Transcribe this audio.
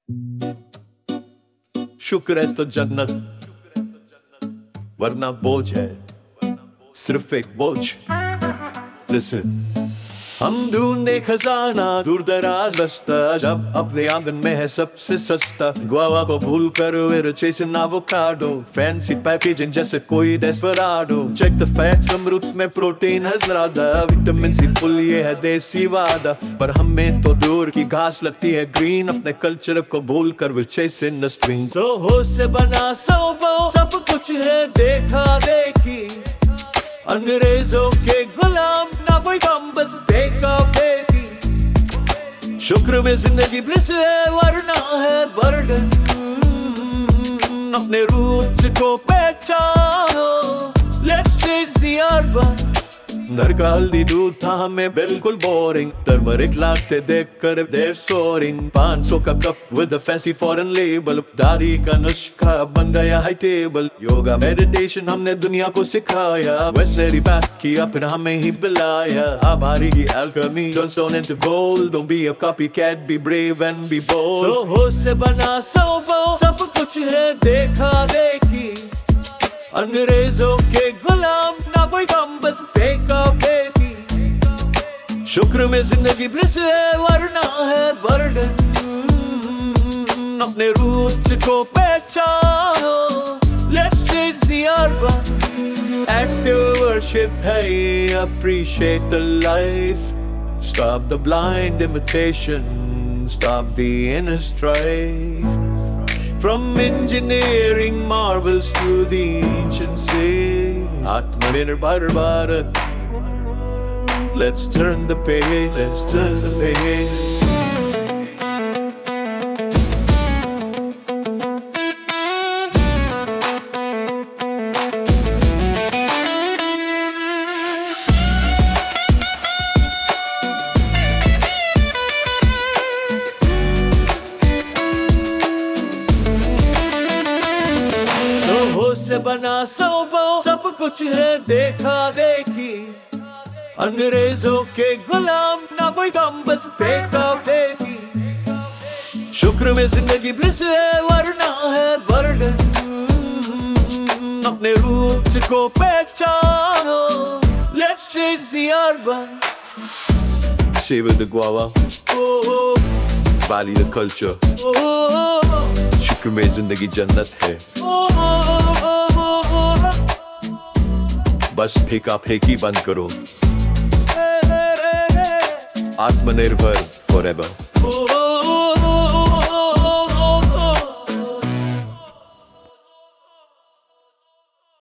शुक्र है तो जन्नत, वरना बोझ है, सिर्फ एक बोझ। Listen, हम ढूंढे खजाना दूर दराज रास्ता, जब अपने आंगन में है सबसे सस्ता। गुआवा को भूल कर we're chasing avocado, fancy packaging जैसे कोई desperado। Check the facts, अमरूद में प्रोटीन है ज़्यादा, विटामिन सी फुल ये है देसी वादा। पर हमें तो दूर की घास लगती है ग्रीन, अपने कल्चर को भूल कर we're chasing the stream। So हो से बना सोबो, सब कुछ है देखा देखी, अंग्रेजों के गुलाम ना कोई कम, बस देखा देखी। शुक्र में जिंदगी ब्लिस है, वरना है बर्डन। अपने रूट्स को पहचानो, let's change the urban। घर का हल्दी दूध था हमें बिल्कुल बोरिंग, टर्मरिक लाते देख कर they're soaring। 500 का cup with a fancy foreign label, दाढ़ी का नुस्खा बन गया हाई टेबल। योगा मेडिटेशन हमने दुनिया को सिखाया, वैसे बात किया फिर हमें ही बुलाया। आभारी की alchemy turns stone into gold, don't be a copycat, be brave and be bold। So हो से बना सोबो, सब कुछ है देखा देखी, अंग्रेजों के गुलाम ना कोई कम, बस देखा देखी। शुक्र में जिंदगी ब्लिस है, वरना है बर्डन। अपने रूट्स को पहचानो, let's change the urban। Active worship है, appreciate the life, stop the blind imitation, stop the inner strife। From engineering marvels to the ancient sea, Atmanirbhar Bharat, let's turn the page, let's turn the page। से बना सोबो, सब कुछ है देखा देखी, अंग्रेजों के गुलाम ना कोई कम, बस देखा देखी। शुक्र में जिंदगी ब्लिस है, वरना है बर्डन। अपने रूट्स को पहचानो, let's change the urban। Savor the guava, value the culture, शुक्र में जिंदगी जन्नत है, बस फेंका फेंकी बंद करो। आत्मनिर्भर फॉरएवर।